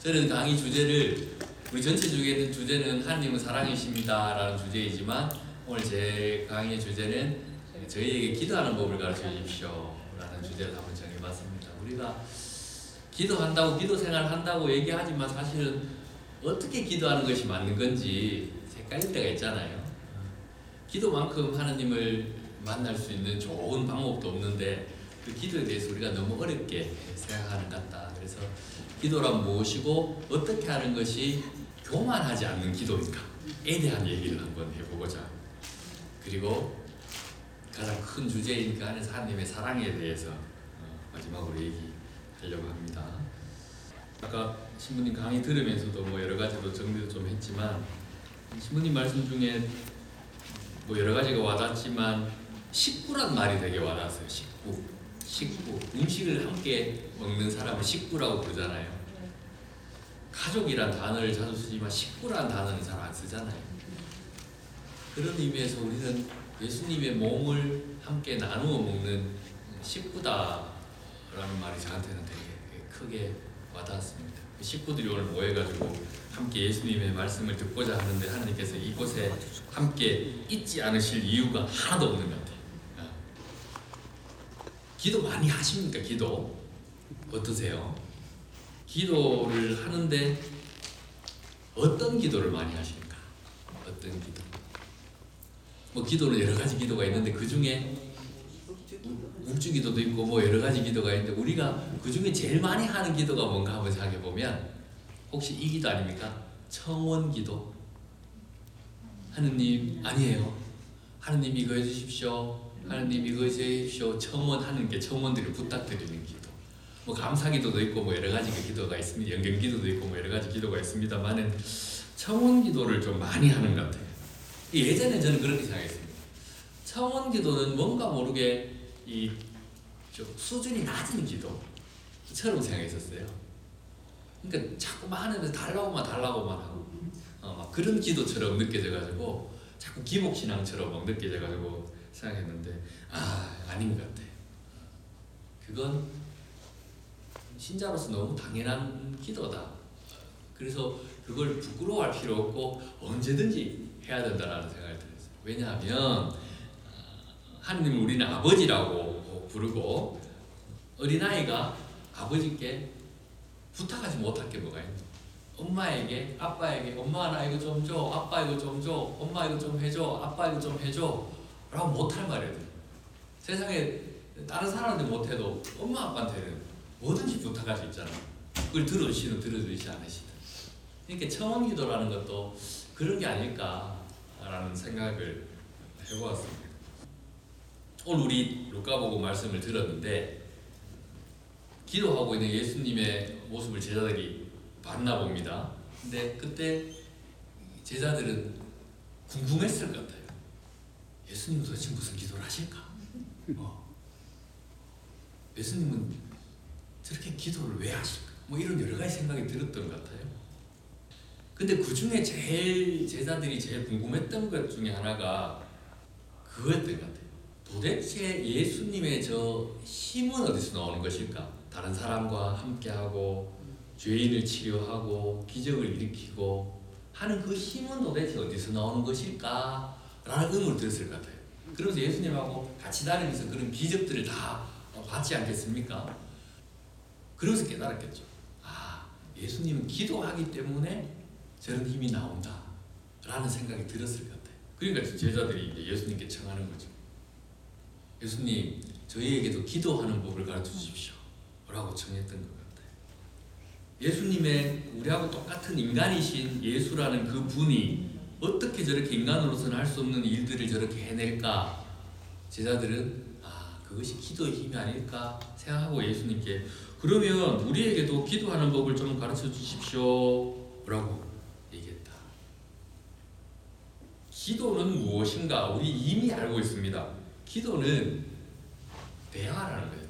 저는 강의 주제를 우리 전체 주제는 하나님은 사랑이십니다 라는 주제이지만 오늘 제 강의의 주제는 저희에게 기도하는 법을 가르쳐 주십시오 라는 주제를 한번 정해봤습니다. 우리가 기도한다고 기도 생활한다고 얘기하지만 사실은 어떻게 기도하는 것이 맞는 건지 헷갈릴 때가 있잖아요. 기도만큼 하나님을 만날 수 있는 좋은 방법도 없는데 그 기도에 대해서 우리가 너무 어렵게 생각하는 것 같다. 그래서 기도란 무엇이고 어떻게 하는 것이 교만하지 않는 기도인가에 대한 얘기를 한번 해보고자. 그리고 가장 큰 주제인 그 안에서 하나님의 사랑에 대해서 마지막으로 얘기하려고 합니다. 아까 신부님 강의 들으면서도 뭐 여러 가지로 정리도 좀 했지만 신부님 말씀 중에 뭐 여러 가지가 와닿지만 식구란 말이 되게 와닿았어요. 식구. 음식을 함께 먹는 사람을 식구라고 부르잖아요. 가족이란 단어를 자주 쓰지만 식구란 단어는 잘 안 쓰잖아요. 그런 의미에서 우리는 예수님의 몸을 함께 나누어 먹는 식구다라는 말이 저한테는 되게 크게 와닿았습니다. 식구들이 오늘 모여가지고 함께 예수님의 말씀을 듣고자 하는데 하나님께서 이곳에 함께 있지 않으실 이유가 하나도 없는 것 같아요. 기도 많이 하십니까? 기도 어떠세요? 기도를 하는데 어떤 기도를 많이 하십니까? 어떤 기도? 뭐 기도는 여러 가지 기도가 있는데 그 중에 묵주 기도도 있고 뭐 여러 가지 기도가 있는데 우리가 그 중에 제일 많이 하는 기도가 뭔가 한번 생각해 보면 혹시 이 기도 아닙니까? 청원 기도. 하느님 아니에요. 하느님 이거 해주십시오. 하느님 이거 해주십시오. 청원하는 게 청원들을 부탁드리는 기도. 뭐 감사 기도도 있고 뭐 여러 가지 기도가 있습니다. 연경 기도도 있고 뭐 여러 가지 기도가 있습니다만은 청원 기도를 좀 많이 하는 것 같아요. 예전에 저는 그렇게 생각했습니다. 청원 기도는 뭔가 모르게 좀 수준이 낮은 기도처럼 생각했었어요. 그러니까 자꾸만 하는데 달라고만 하고 막 그런 기도처럼 느껴져가지고 자꾸 기복신앙처럼 막 느껴져가지고 생각했는데 아닌 것 같아요. 그건 신자로서 너무 당연한 기도다. 그래서 그걸 부끄러워할 필요 없고 언제든지 해야 된다라는 생각이 들었어요. 왜냐하면 하느님을 우리는 아버지라고 부르고 어린아이가 아버지께 부탁하지 못할 게 뭐가 있나? 엄마에게, 아빠에게 엄마 나 이거 좀 줘, 아빠 이거 좀 줘, 엄마 이거 좀 해줘, 아빠 이거 좀 해줘 라고 못할 말이에요. 세상에 다른 사람한테 못해도 엄마 아빠한테는 뭐든지 부탁할 수 있잖아요. 그걸 들어주시든 들어주시지 않으시든. 그러니까 청원기도라는 것도 그런 게 아닐까라는 생각을 해보았습니다. 오늘 우리 루카복음 말씀을 들었는데 기도하고 있는 예수님의 모습을 제자들이 봤나 봅니다. 근데 그때 제자들은 궁금했을 것 같아요. 예수님은 도대체 무슨 기도를 하실까? 예수님은 저렇게 기도를 왜 하실까? 뭐 이런 여러 가지 생각이 들었던 것 같아요. 근데 그 중에 제자들이 제일 궁금했던 것 중에 하나가 그거였던 것 같아요. 도대체 예수님의 저 힘은 어디서 나오는 것일까? 다른 사람과 함께하고 죄인을 치료하고 기적을 일으키고 하는 그 힘은 도대체 어디서 나오는 것일까? 라는 의문을 들었을 것 같아요. 그러면서 예수님하고 같이 다니면서 그런 기적들을 다 봤지 않겠습니까? 그러면서 깨달았겠죠. 예수님은 기도하기 때문에 저런 힘이 나온다 라는 생각이 들었을 것 같아요. 그러니까 제자들이 이제 예수님께 청하는 거죠. 예수님, 저희에게도 기도하는 법을 가르쳐 주십시오 라고 청했던 것 같아요. 예수님의 우리하고 똑같은 인간이신 예수라는 그 분이 어떻게 저렇게 인간으로서는 할 수 없는 일들을 저렇게 해낼까? 제자들은 그것이 기도의 힘이 아닐까 생각하고 예수님께 그러면 우리에게도 기도하는 법을 좀 가르쳐 주십시오 라고 얘기했다. 기도는 무엇인가? 우리 이미 알고 있습니다. 기도는 대화라는 거예요.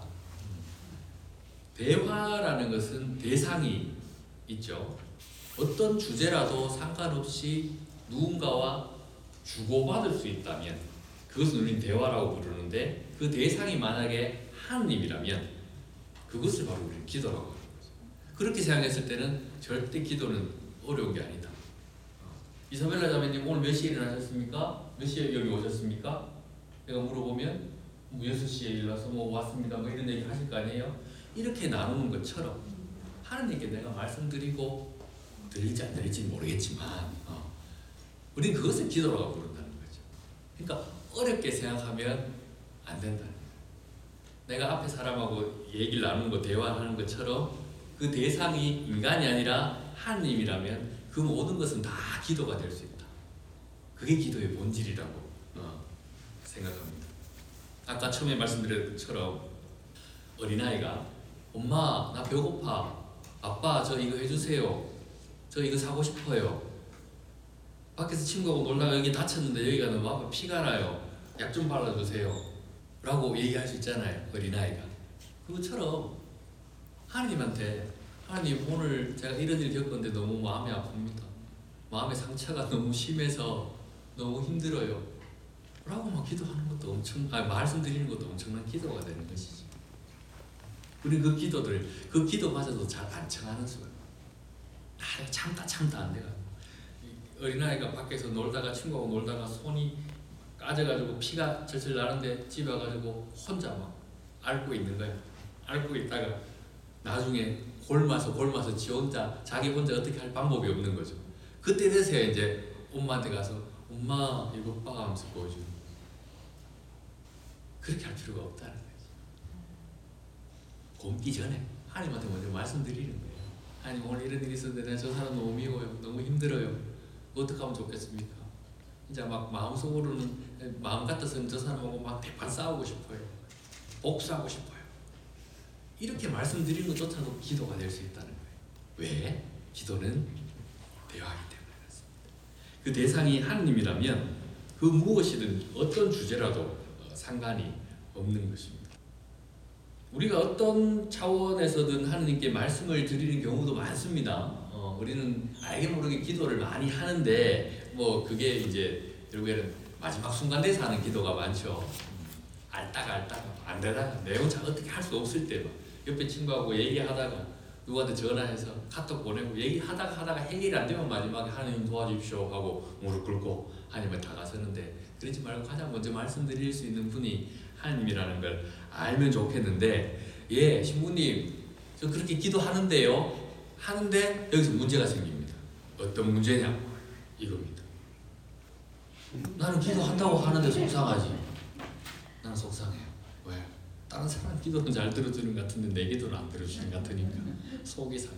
대화라는 것은 대상이 있죠. 어떤 주제라도 상관없이 누군가와 주고받을 수 있다면 그것을 우리는 대화라고 부르는데 그 대상이 만약에 하느님이라면 그것을 바로 우리는 기도라고 하는 거죠. 그렇게 생각했을 때는 절대 기도는 어려운 게 아니다. 이사벨라 자매님 오늘 몇 시에 일어나셨습니까? 몇 시에 여기 오셨습니까? 내가 물어보면 뭐 6시에 일어나서 뭐 왔습니다 뭐 이런 얘기 하실 거 아니에요? 이렇게 나누는 것처럼 하나님께 내가 말씀드리고 들릴지 안 들릴지 모르겠지만 우리는 그것을 기도라고 부른다는 거죠. 그러니까 어렵게 생각하면 안 된다. 내가 앞에 사람하고 얘기를 나누는 거 대화하는 것처럼 그 대상이 인간이 아니라 하나님이라면 그 모든 것은 다 기도가 될 수 있다. 그게 기도의 본질이라고 생각합니다. 아까 처음에 말씀드린 것처럼 어린아이가 엄마 나 배고파, 아빠 저 이거 해주세요, 저 이거 사고 싶어요, 밖에서 친구하고 놀다가 여기 다쳤는데 여기가 너무 아파 피가 나요, 약 좀 발라주세요 라고 얘기할 수 있잖아요. 어린아이가. 그것처럼 하나님한테 하나님 오늘 제가 이런 일 겪었는데 너무 마음이 아픕니다, 마음의 상처가 너무 심해서 너무 힘들어요 라고 막 기도하는 것도 말씀드리는 것도 엄청난 기도가 되는 것이지. 우리 그 기도마저도 잘 안 청하는 수가. 참다 안 돼가. 어린아이가 밖에서 놀다가 친구하고 놀다가 손이 까져가지고 피가 절절 나는데 집에 와가지고 혼자 막 앓고 있는 거야. 앓고 있다가 나중에 골마서 자기 혼자 어떻게 할 방법이 없는 거죠. 그때 돼서야 이제 엄마한테 가서 엄마 이거 봐 하면서 보여주는. 그렇게 할 필요가 없다는 거지. 굶기 전에 하나님한테 먼저 말씀드리는 거예요. 하나님 오늘 이런 일이 있었는데 내가 저 사람 너무 미워요, 너무 힘들어요, 어떻게 하면 좋겠습니까? 이제 막 마음속으로는 마음 같아서는 저 사람하고 막 대판 싸우고 싶어요, 복수하고 싶어요. 이렇게 말씀드리는 것조차도 기도가 될 수 있다는 거예요. 왜? 기도는 대화이기 때문에 그렇습니다. 그 대상이 하나님이라면 그 무엇이든 어떤 주제라도 상관이 없는 것입니다. 우리가 어떤 차원에서든 하나님께 말씀을 드리는 경우도 많습니다. 우리는 알게 모르게 기도를 많이 하는데 뭐 그게 이제 결국에는 마지막 순간 돼서 하는 기도가 많죠. 알다가 안 되다가 내용 잘 어떻게 할 수 없을 때 막 옆에 친구하고 얘기하다가 누구한테 전화해서 카톡 보내고 얘기하다가 해결이 안 되면 마지막에 하나님 도와주십시오 하고 무릎 꿇고 하나님을 다가서는데, 그러지 말고 가장 먼저 말씀드릴 수 있는 분이 하나님이라는 걸 알면 좋겠는데, 예 신부님 저 그렇게 기도하는데요 하는데 여기서 문제가 생깁니다. 어떤 문제냐 이겁니다. 나는 기도한다고 하는데 속상하지. 나는 속상해요. 왜? 다른 사람 기도는 잘 들어주는 것 같은데 내 기도는 안 들어주는 것 같으니까 속이 상해.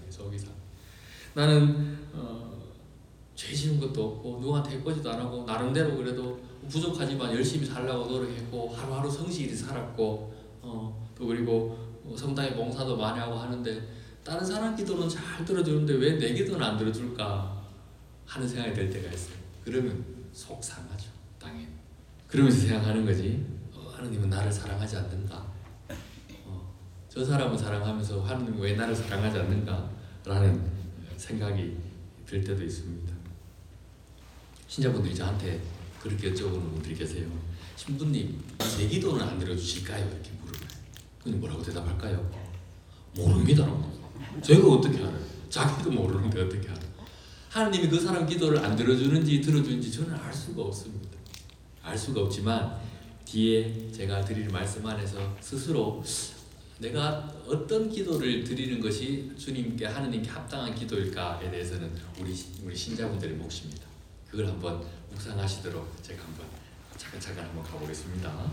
나는 죄 지은 것도 없고 누구한테 해코지도 안 하고 나름대로 그래도 부족하지만 열심히 살려고 노력했고 하루하루 성실히 살았고 또 그리고 성당에 봉사도 많이 하고 하는데 다른 사람 기도는 잘 들어주는데 왜 내 기도는 안 들어줄까 하는 생각이 들 때가 있어요. 그러면 속상하죠. 당연히. 그러면서 생각하는 거지. 하느님은 나를 사랑하지 않는가? 저 사람은 사랑하면서 하느님은 왜 나를 사랑하지 않는가? 라는 생각이 들 때도 있습니다. 신자분들이 저한테 그렇게 여쭤보는 분들이 계세요. 신부님, 제 기도는 안 들어주실까요? 이렇게 물어봐요. 그럼 뭐라고 대답할까요? 모릅니다라고. 제가 어떻게 알아요? 자기도 모르는데 어떻게 알아요? 하나님이 그 사람 기도를 안 들어주는지 들어주는지 저는 알 수가 없습니다. 알 수가 없지만 뒤에 제가 드릴 말씀 안에서 스스로 내가 어떤 기도를 드리는 것이 주님께 하느님께 합당한 기도일까에 대해서는 우리 신자분들의 몫입니다. 그걸 한번 묵상하시도록 제가 한번 차근차근 한번 가보겠습니다.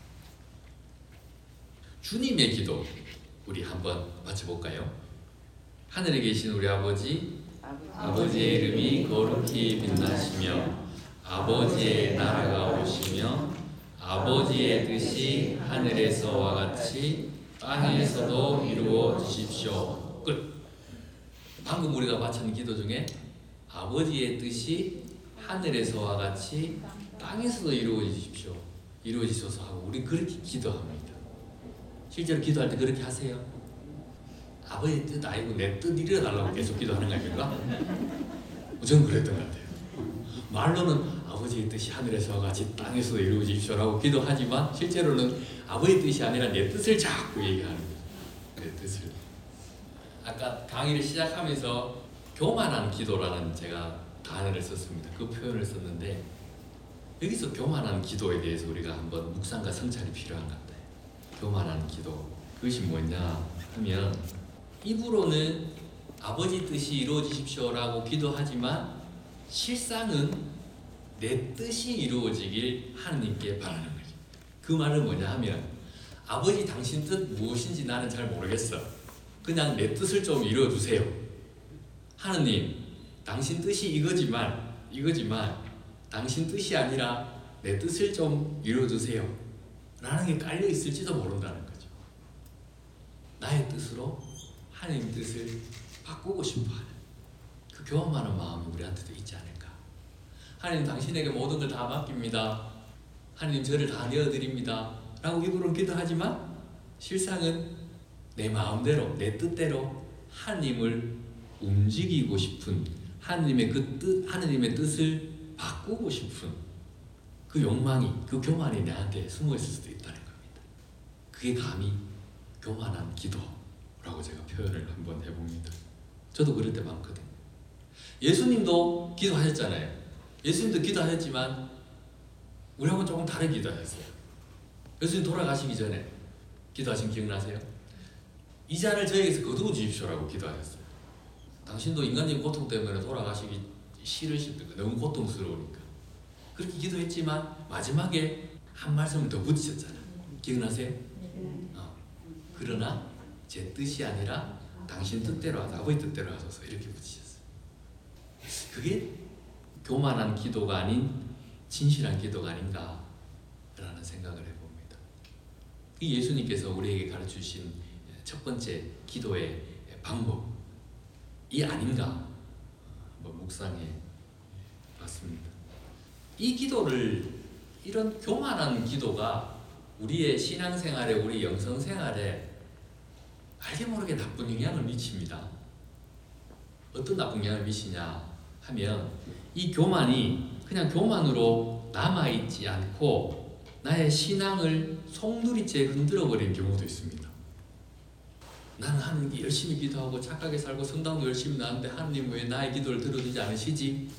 주님의 기도 우리 한번 맞춰볼까요? 하늘에 계신 우리 아버지의 이름이 거룩히 빛나시며 아버지의 나라가 오시며 아버지의 뜻이 하늘에서와 같이 땅에서도 이루어 주십시오. 끝. 방금 우리가 마친 기도 중에 아버지의 뜻이 하늘에서와 같이 땅에서도 이루어지십시오, 이루어지소서 하고 우리 그렇게 기도합니다. 실제로 기도할 때 그렇게 하세요? 아버지의 뜻 아니고 내 뜻 이루어달라고 계속 기도하는 거 아닙니까? 저는 그랬던 것 같아요. 말로는 아버지의 뜻이 하늘에서와 같이 땅에서도 이루어지십시오라고 기도하지만 실제로는 아버지의 뜻이 아니라 내 뜻을 자꾸 얘기하는 거예요. 내 뜻을. 아까 강의를 시작하면서 교만한 기도라는 제가 단어를 썼습니다. 그 표현을 썼는데 여기서 교만한 기도에 대해서 우리가 한번 묵상과 성찰이 필요한 것 같아요. 교만한 기도, 그것이 뭐냐 하면 입으로는 아버지 뜻이 이루어지십시오라고 기도하지만 실상은 내 뜻이 이루어지길 하느님께 바라는 거죠. 그 말은 뭐냐 하면 아버지 당신 뜻 무엇인지 나는 잘 모르겠어. 그냥 내 뜻을 좀 이루어주세요. 하느님, 당신 뜻이 이거지만 당신 뜻이 아니라 내 뜻을 좀 이루어주세요. 라는 게 깔려 있을지도 모른다는 거죠. 나의 뜻으로 하느님 뜻을 바꾸고 싶어하는 그 교만한 마음이 우리한테도 있지 않을까. 하느님 당신에게 모든 걸 다 맡깁니다. 하느님 저를 다 내어드립니다. 라고 입으로는 기도하지만 실상은 내 마음대로 내 뜻대로 하느님을 움직이고 싶은 하느님의 하느님의 뜻을 바꾸고 싶은 그 욕망이, 그 교만이 내한테 숨어 있을 수도 있다는 겁니다. 그게 감히 교만한 기도라고 제가 표현을 한번 해봅니다. 저도 그럴 때 많거든요. 예수님도 기도하셨잖아요. 예수님도 기도하셨지만 우리하고는 조금 다른 기도하셨어요. 예수님 돌아가시기 전에 기도하신 기억나세요? 이 잔을 저에게서 거두어 주십시오라고 기도하셨어요. 당신도 인간적인 고통 때문에 돌아가시기 싫으실 때 너무 고통스러우니까 그렇게 기도했지만 마지막에 한 말씀을 더 붙이셨잖아요. 기억나세요? 그러나 제 뜻이 아니라 당신 뜻대로 하소서, 아버지 뜻대로 하소서 이렇게 붙이셨어요. 그게 교만한 기도가 아닌 진실한 기도가 아닌가라는 생각을 해봅니다. 이 예수님께서 우리에게 가르치신 첫 번째 기도의 방법이 아닌가 한번 묵상해 봤습니다. 이 기도를, 이런 교만한 기도가 우리의 신앙생활에, 우리 영성생활에 알게 모르게 나쁜 영향을 미칩니다. 어떤 나쁜 영향을 미치냐 하면 이 교만이 그냥 교만으로 남아있지 않고 나의 신앙을 송두리째 흔들어버리는 경우도 있습니다. 나는 하느님께 열심히 기도하고 착하게 살고 성당도 열심히 나왔는데 하느님 왜 나의 기도를 들어주지 않으시지?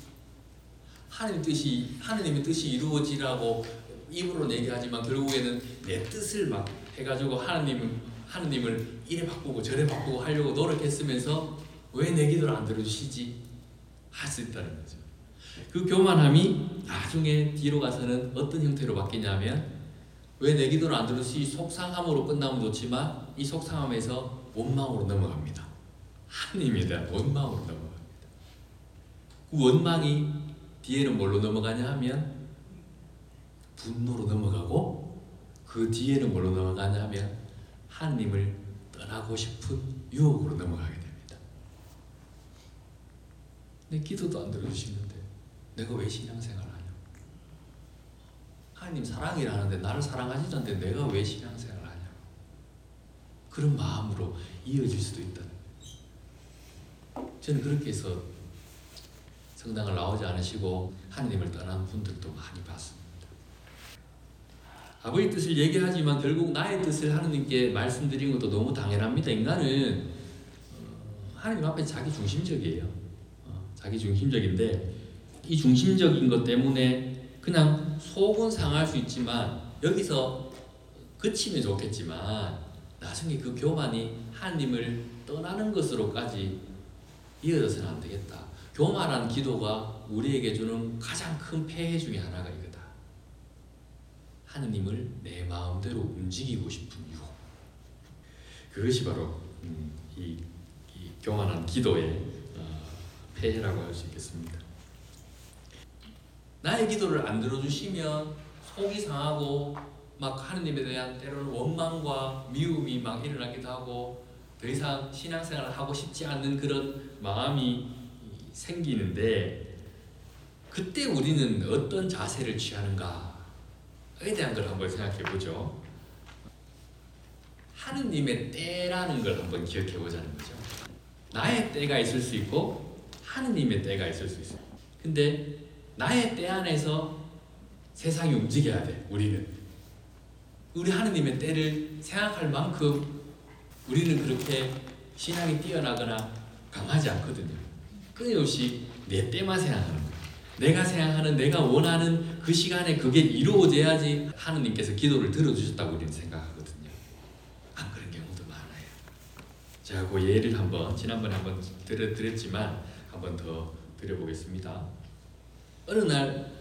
하느님의 뜻이 이루어지라고 입으로는 얘기하지만 결국에는 내 뜻을 막 해가지고 하느님을 이래 바꾸고 저래 바꾸고 하려고 노력했으면서 왜 내 기도를 안 들어주시지? 할 수 있다는 거죠. 그 교만함이 나중에 뒤로 가서는 어떤 형태로 바뀌냐면 왜 내 기도를 안 들으시 속상함으로 끝나면 좋지만 이 속상함에서 원망으로 넘어갑니다. 하느님에 대한 원망으로 넘어갑니다. 그 원망이 뒤에는 뭘로 넘어가냐 하면 분노로 넘어가고 그 뒤에는 뭘로 넘어가냐 하면 하느님을 떠나고 싶은 유혹으로 넘어가게 됩니다. 내 기도도 안 들어주시는데 내가 왜 신앙생활을 하냐? 하느님 사랑이라는데 나를 사랑하시지 않는데 내가 왜 신앙생활을 하냐? 그런 마음으로 이어질 수도 있다. 저는 그렇게 해서 성당을 나오지 않으시고 하느님을 떠난 분들도 많이 봤습니다. 아버지 뜻을 얘기하지만 결국 나의 뜻을 하느님께 말씀드리는 것도 너무 당연합니다. 인간은 하느님 앞에 자기 중심적이에요. 자기 중심적인데 이 중심적인 것 때문에 그냥 속은 상할 수 있지만 여기서 그치면 좋겠지만 나중에 그 교만이 하느님을 떠나는 것으로까지 이어져서는 안 되겠다. 교만한 기도가 우리에게 주는 가장 큰 폐해 중에 하나가 이거다. 하느님을 내 마음대로 움직이고 싶은 유혹. 그것이 바로 이 교만한 기도의 폐해라고 할 수 있겠습니다. 나의 기도를 안 들어주시면 속이 상하고 막 하느님에 대한 때로는 원망과 미움이 막 일어나기도 하고 더 이상 신앙생활을 하고 싶지 않는 그런 마음이 생기는데 그때 우리는 어떤 자세를 취하는가에 대한 걸 한번 생각해 보죠. 하느님의 때라는 걸 한번 기억해 보자는 거죠. 나의 때가 있을 수 있고 하느님의 때가 있을 수 있어요. 근데 나의 때 안에서 세상이 움직여야 돼. 우리 하느님의 때를 생각할 만큼 우리는 그렇게 신앙이 뛰어나거나 강하지 않거든요. 끊임없이 내 때만 생각하는 거예요. 내가 생각하는, 내가 원하는 그 시간에 그게 이루어져야지 하느님께서 기도를 들어주셨다고 우리는 생각하거든요. 안 그런 경우도 많아요. 자, 그 예를 한번 지난번에 한번 드렸지만 한번 더 드려보겠습니다. 어느 날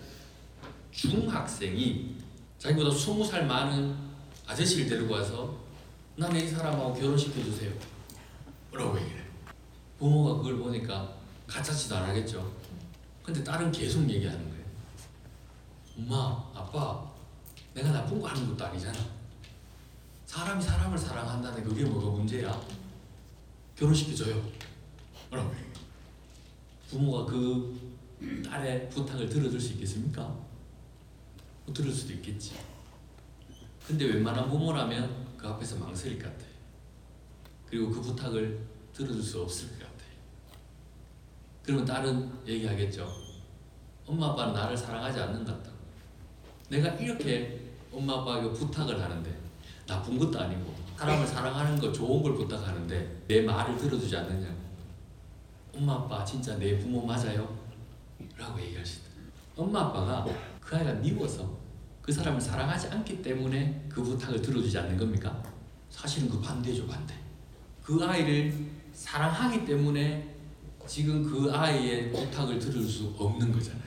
중학생이 자기보다 20살 많은 아저씨를 데리고 와서 나는 이 사람하고 결혼시켜주세요 라고 얘기를 해요. 부모가 그걸 보니까 가짜치도 안 하겠죠. 근데 딸은 계속 얘기하는 거예요. 엄마, 아빠, 내가 나쁜 거 하는 것도 아니잖아. 사람이 사람을 사랑한다는 그게 뭐가 문제야? 결혼시켜줘요 라고 얘기해요. 부모가 그 딸의 부탁을 들어줄 수 있겠습니까? 못 들을 수도 있겠지. 근데 웬만한 부모라면 그 앞에서 망설일 것 같아요. 그리고 그 부탁을 들어줄 수 없을 것 같아요. 그러면 딸은 얘기하겠죠. 엄마 아빠는 나를 사랑하지 않는 것 같다고. 내가 이렇게 엄마 아빠에게 부탁을 하는데 나쁜 것도 아니고 사람을 사랑하는 거 좋은 걸 부탁하는데 내 말을 들어주지 않느냐고. 엄마 아빠 진짜 내 부모 맞아요? 라고 얘기할 수 있다. 엄마 아빠가 그 아이가 미워서 그 사람을 사랑하지 않기 때문에 그 부탁을 들어주지 않는 겁니까? 사실은 그 반대죠, 반대. 그 아이를 사랑하기 때문에 지금 그 아이의 부탁을 들을 수 없는 거잖아요.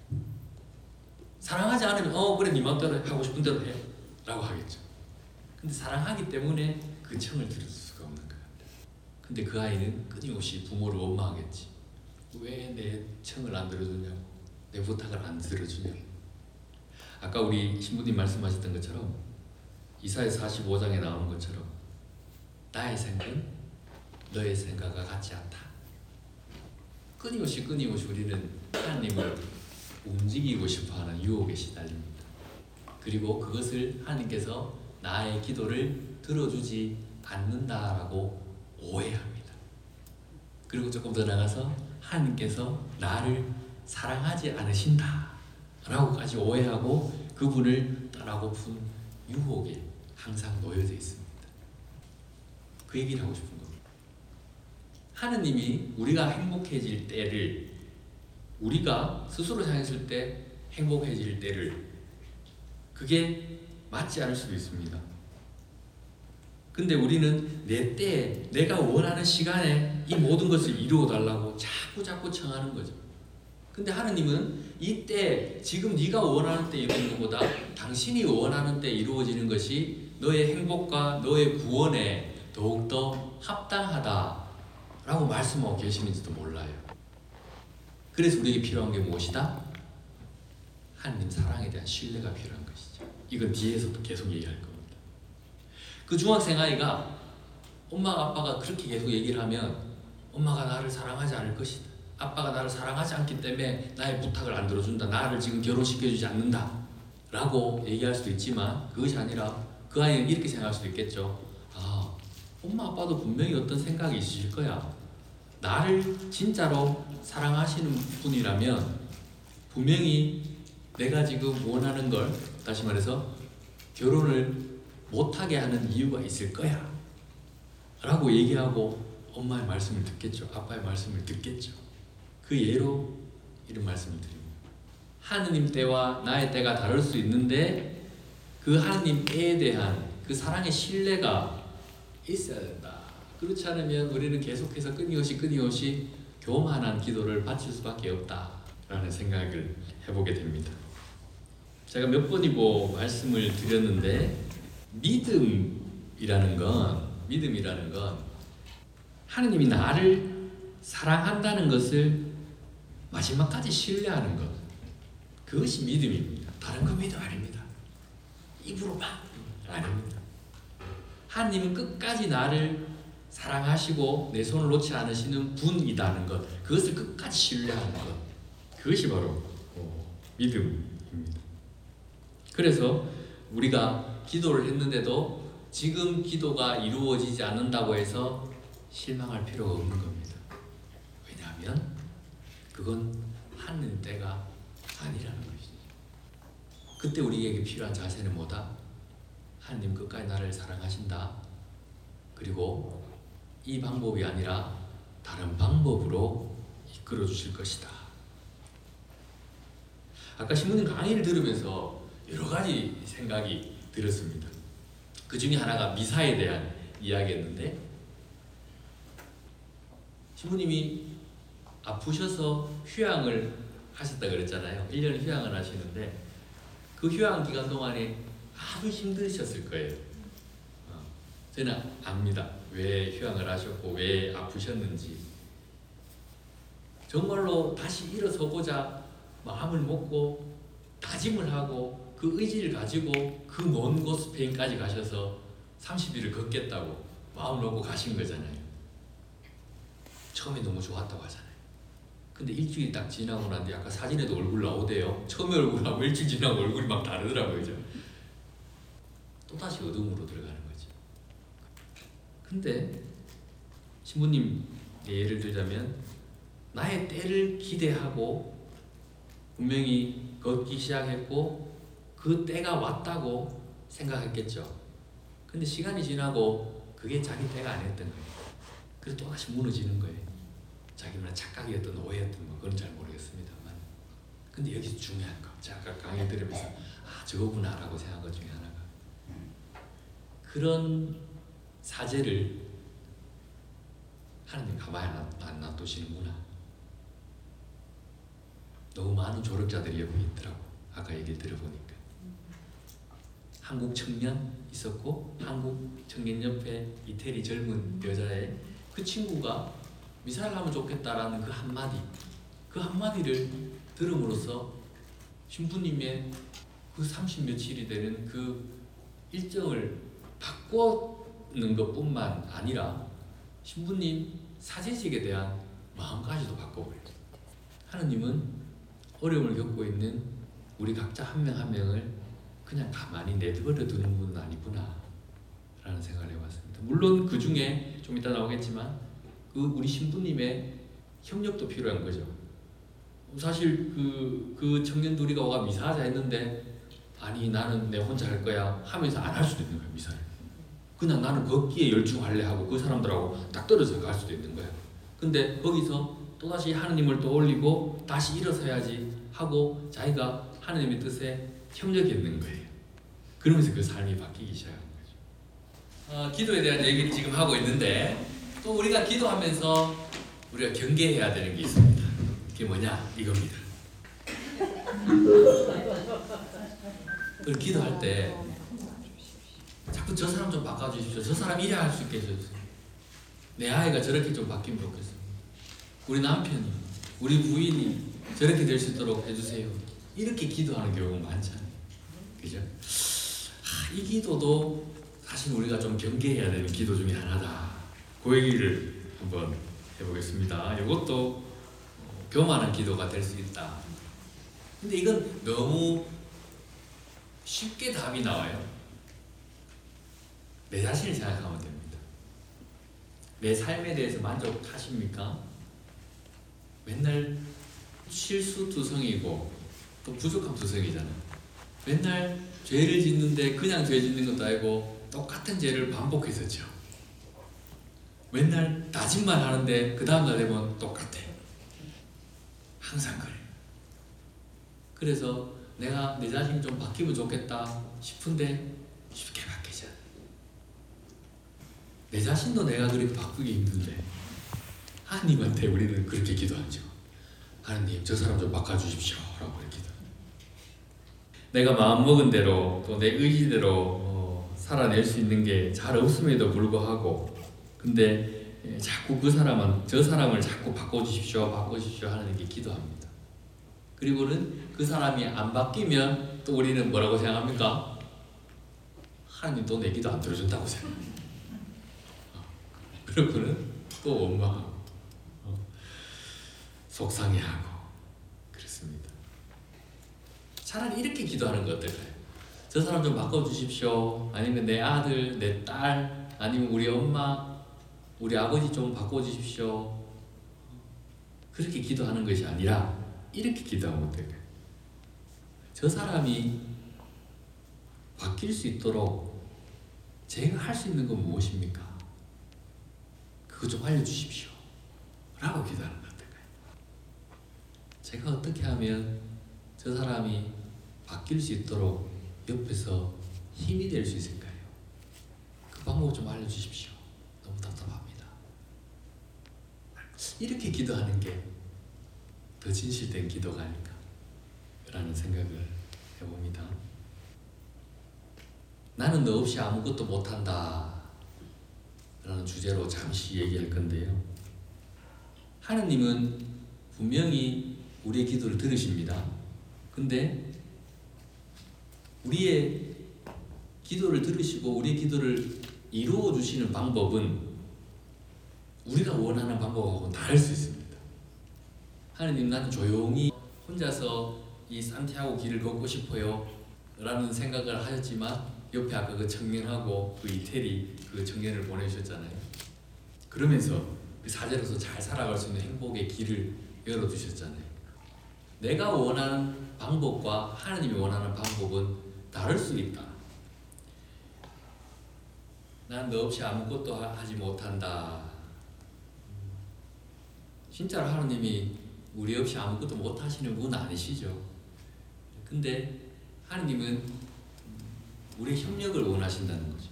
사랑하지 않으면 그래 네 맘대로 하고 싶은 대로 해 라고 하겠죠. 근데 사랑하기 때문에 그 청을 들을 수가 없는 거예요. 근데 그 아이는 끊임없이 부모를 원망하겠지. 왜 내 청을 안 들어주냐고, 내 부탁을 안 들어주냐고. 아까 우리 신부님 말씀하셨던 것처럼 이사야 45장에 나오는 것처럼 나의 생각은 너의 생각과 같지 않다. 끊임없이 우리는 하나님을 움직이고 싶어하는 유혹에 시달립니다. 그리고 그것을 하나님께서 나의 기도를 들어주지 않는다라고 오해합니다. 그리고 조금 더 나가서 하나님께서 나를 사랑하지 않으신다 라고까지 오해하고 그분을 떠나고픈 유혹에 항상 놓여져 있습니다. 그 얘기를 하고 싶은 겁니다. 하느님이 우리가 행복해질 때를, 우리가 스스로 생각했을 때 행복해질 때를, 그게 맞지 않을 수도 있습니다. 근데 우리는 내 때에 내가 원하는 시간에 이 모든 것을 이루어 달라고 자꾸 청하는 거죠. 근데 하느님은 이때 지금 네가 원하는 때 이루는 것보다 당신이 원하는 때 이루어지는 것이 너의 행복과 너의 구원에 더욱더 합당하다라고 말씀하고 계시는지도 몰라요. 그래서 우리에게 필요한 게 무엇이다? 하느님 사랑에 대한 신뢰가 필요한 것이죠. 이건 뒤에서도 계속 얘기할 겁니다. 그 중학생 아이가 엄마가 아빠가 그렇게 계속 얘기를 하면 엄마가 나를 사랑하지 않을 것이다. 아빠가 나를 사랑하지 않기 때문에 나의 부탁을 안 들어준다. 나를 지금 결혼시켜주지 않는다. 라고 얘기할 수도 있지만 그것이 아니라 그 아이는 이렇게 생각할 수도 있겠죠. 아, 엄마 아빠도 분명히 어떤 생각이 있으실 거야. 나를 진짜로 사랑하시는 분이라면 분명히 내가 지금 원하는 걸, 다시 말해서 결혼을 못하게 하는 이유가 있을 거야 라고 얘기하고 엄마의 말씀을 듣겠죠. 아빠의 말씀을 듣겠죠. 그 예로 이런 말씀을 드립니다. 하느님 때와 나의 때가 다를 수 있는데 그 하느님 때에 대한 그 사랑의 신뢰가 있어야 된다. 그렇지 않으면 우리는 계속해서 끊임없이 교만한 기도를 바칠 수밖에 없다라는 생각을 해보게 됩니다. 제가 몇 번이고 말씀을 드렸는데 믿음이라는 건 하느님이 나를 사랑한다는 것을 마지막까지 신뢰하는 것, 그것이 믿음입니다. 다른 건 믿음 아닙니다. 입으로만 아닙니다. 하느님은 끝까지 나를 사랑하시고 내 손을 놓지 않으시는 분이라는 것, 그것을 끝까지 신뢰하는 것, 그것이 바로 믿음입니다. 그래서 우리가 기도를 했는데도 지금 기도가 이루어지지 않는다고 해서 실망할 필요가 없는 겁니다. 왜냐하면 그건 하느님 때가 아니라는 것이죠. 그때 우리에게 필요한 자세는 뭐다? 하느님 끝까지 나를 사랑하신다. 그리고 이 방법이 아니라 다른 방법으로 이끌어 주실 것이다. 아까 신부님 강의를 들으면서 여러 가지 생각이 들었습니다. 그 중에 하나가 미사에 대한 이야기였는데, 신부님이 아프셔서 휴양을 하셨다 그랬잖아요. 1년 휴양을 하시는데 그 휴양 기간 동안에 아주 힘드셨을 거예요. 저는 압니다. 왜 휴양을 하셨고 왜 아프셨는지. 정말로 다시 일어서고자 마음을 먹고 다짐을 하고 그 의지를 가지고 그 먼 곳 스페인까지 가셔서 30일을 걷겠다고 마음을 먹고 가신 거잖아요. 처음에 너무 좋았다고 하잖아요. 근데 일주일이 딱 지나고 난뒤 아까 사진에도 얼굴 나오대요. 처음에 얼굴하고 일주일 지나고 얼굴이 막 다르더라고요. 그죠? 또다시 어둠으로 들어가는 거죠. 근데 신부님 예를 들자면 나의 때를 기대하고 분명히 걷기 시작했고 그 때가 왔다고 생각했겠죠. 근데 시간이 지나고 그게 자기 때가 아니었던 거예요. 그래서 또다시 무너지는 거예요. 자기만 착각이었던 오해였던 뭐 그건 잘 모르겠습니다만. 근데 여기서 중요한 거, 제가 아까 강의 들으면서 저거구나라고 생각한 것 중에 하나가 그런 사제를 하나님 가만히 안 놔두시는구나. 너무 많은 조력자들이 여기 있더라고. 아까 얘기를 들어보니까 한국 청년 있었고 한국 청년 옆에 이태리 젊은 여자애 그 친구가 미사를 하면 좋겠다라는 그 한마디를 들음으로써 신부님의 그 30 며칠이 되는 그 일정을 바꾸는 것뿐만 아니라 신부님 사제직에 대한 마음까지도 바꿔버려요. 하느님은 어려움을 겪고 있는 우리 각자 한 명 한 명을 그냥 가만히 내버려 두는 분은 아니구나 라는 생각을 해봤습니다. 물론 그 중에 좀 이따 나오겠지만 그 우리 신부님의 협력도 필요한 거죠. 사실 그 청년 둘이가 와가 미사하자 했는데 아니 나는 내 혼자 할 거야 하면서 안 할 수도 있는 거야. 미사를 그냥 나는 걷기에 열중할래 하고 그 사람들하고 딱 떨어져 갈 수도 있는 거야. 근데 거기서 또다시 하느님을 떠올리고 다시 일어서야지 하고 자기가 하느님의 뜻에 협력했는 거예요. 그러면서 그 삶이 바뀌기 시작한 거죠. 기도에 대한 얘기를 지금 하고 있는데 또 우리가 기도하면서 우리가 경계해야 되는 게 있습니다. 그게 뭐냐? 이겁니다. 기도할 때 자꾸 저 사람 좀 바꿔주십시오. 저 사람 이래 할 수 있게 해주세요. 내 아이가 저렇게 좀 바뀌면 좋겠어요. 우리 남편이, 우리 부인이 저렇게 될 수 있도록 해주세요. 이렇게 기도하는 경우가 많잖아요. 그죠? 이 기도도 사실 우리가 좀 경계해야 되는 기도 중에 하나다. 그 얘기를 한번 해보겠습니다. 이것도 교만한 기도가 될 수 있다. 근데 이건 너무 쉽게 답이 나와요. 내 자신을 생각하면 됩니다. 내 삶에 대해서 만족하십니까? 맨날 실수투성이고 또 부족한 투성이잖아요. 맨날 죄를 짓는데 그냥 죄 짓는 것도 아니고 똑같은 죄를 반복해서죠. 맨날 다짐만 하는데 그 다음날 되면 똑같아. 항상 그래. 그래서 내가 내 자신이 좀 바뀌면 좋겠다 싶은데 쉽게 바뀌지 않아. 내 자신도 내가 그렇게 바꾸기 힘든데 하나님한테 우리는 그렇게 기도하죠. 하나님 저 사람 좀 바꿔주십시오 라고 이렇게 기도. 내가 마음먹은 대로 또 내 의지대로 살아낼 수 있는 게 잘 없음에도 불구하고 근데 자꾸 저 사람을 자꾸 바꿔주십시오 하는 게 기도합니다. 그리고는 그 사람이 안 바뀌면 또 우리는 뭐라고 생각합니까? 하나님 또 내 기도 안 들어준다고 생각합니다. 그러고는 또 원망하고 속상해하고 그렇습니다. 차라리 이렇게 기도하는 거 어떨까요? 저 사람 좀 바꿔주십시오. 아니면 내 아들, 내 딸, 아니면 우리 엄마, 우리 아버지 좀 바꿔주십시오. 그렇게 기도하는 것이 아니라 이렇게 기도하면 어떨까요? 저 사람이 바뀔 수 있도록 제가 할 수 있는 건 무엇입니까? 그거 좀 알려주십시오 라고 기도하는 것 같을까요? 제가 어떻게 하면 저 사람이 바뀔 수 있도록 옆에서 힘이 될 수 있을까요? 그 방법 좀 알려주십시오. 너무 답답합니다. 이렇게 기도하는 게 더 진실된 기도가 아닐까 라는 생각을 해봅니다. 나는 너 없이 아무것도 못한다 라는 주제로 잠시 얘기할 건데요. 하느님은 분명히 우리의 기도를 들으십니다. 근데 우리의 기도를 들으시고 우리의 기도를 이루어 주시는 방법은 우리가 원하는 방법하고는 다를 수 있습니다. 하느님, 나는 조용히 혼자서 이 산티아고 길을 걷고 싶어요 라는 생각을 하셨지만 옆에 아까 그 청년하고 그 이태리 그 청년을 보내주셨잖아요. 그러면서 그 사제로서 잘 살아갈 수 있는 행복의 길을 열어주셨잖아요. 내가 원하는 방법과 하느님이 원하는 방법은 다를 수 있다. 난 너 없이 아무것도 하지 못한다. 진짜로 하느님이 우리 없이 아무것도 못하시는 분 아니시죠. 근데 하느님은 우리의 협력을 원하신다는 거죠.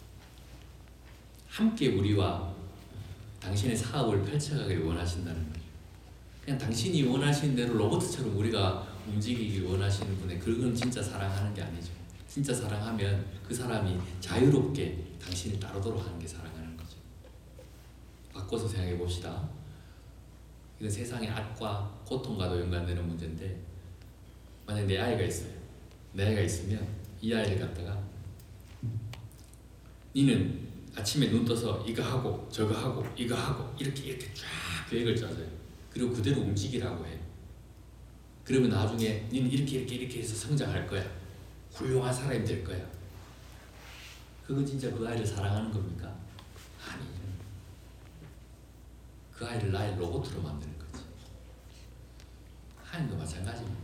함께 우리와 당신의 사업을 펼쳐가길 원하신다는 거죠. 그냥 당신이 원하시는 대로 로봇처럼 우리가 움직이길 원하시는 분의 그건 진짜 사랑하는 게 아니죠. 진짜 사랑하면 그 사람이 자유롭게 당신을 따르도록 하는 게 사랑하는 거죠. 바꿔서 생각해 봅시다. 이건 세상의 악과 고통과도 연관되는 문제인데, 만약 내 아이가 있어요. 내 아이가 있으면 이 아이를 갖다가 니는 아침에 눈 떠서 이거 하고 저거 하고 이거 하고 이렇게 쫙 계획을 짜줘요. 그리고 그대로 움직이라고 해요. 그러면 나중에 니는 이렇게 해서 성장할 거야. 훌륭한 사람이 될 거야. 그건 진짜 그 아이를 사랑하는 겁니까? 아니죠. 그 아이를 나의 로봇으로 만드는 거지. 하나님도 마찬가지입니다.